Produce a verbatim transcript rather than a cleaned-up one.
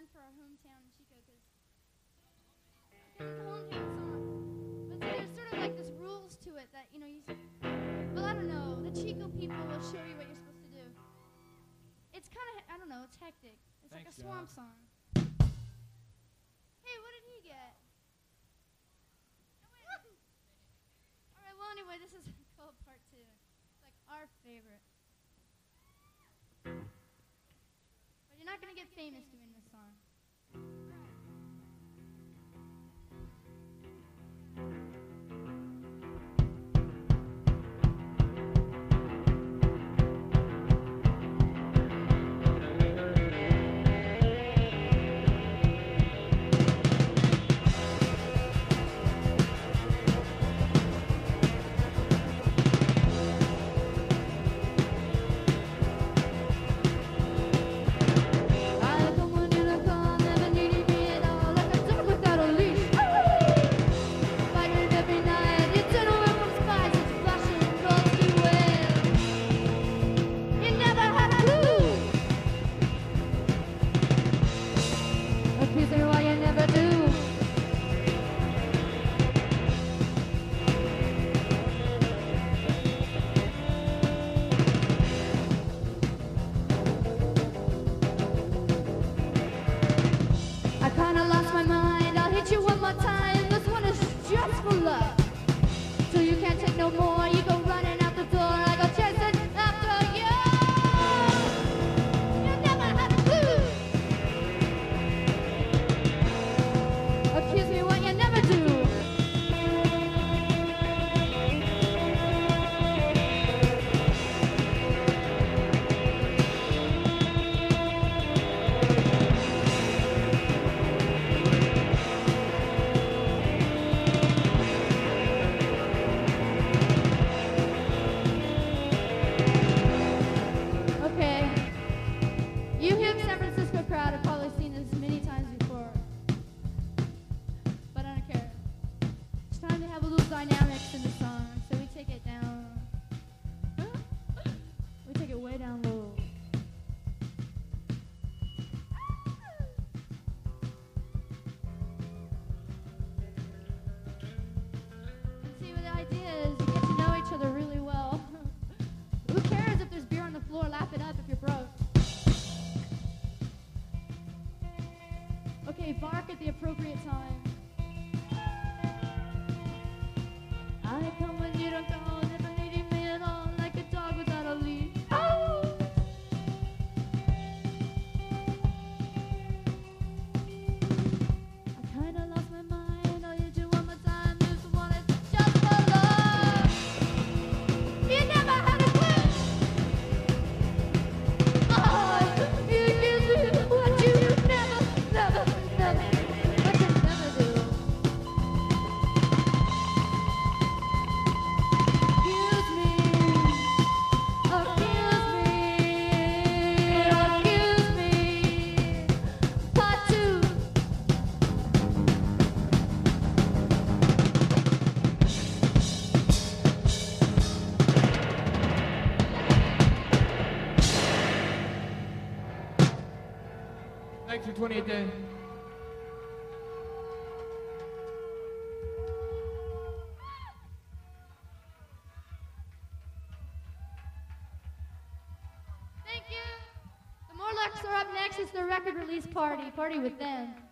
done for our hometown in Chico because it's a hometown song. But see, there's sort of like this rules to it that, you know, you, well, I don't know. The Chico people will show you what you're supposed to do. It's kind of, I don't know, it's hectic. It's Thanks, like a swamp John. song. Hey, what did he get? All right, well, anyway, this is called part two. It's like our favorite. But you're not going to get famous doing this song. Bark at the appropriate time. I come when you don't come, never leading me at all, like a dog without a leash. Oh! I kinda lost my mind, I'll hit you one more time, this one is just for love. You never had a clue. Oh, you can do what you never, never, never. Thanks for twentieth day. Thank you. The Morlocks are up next. It's the record release party. Party with them.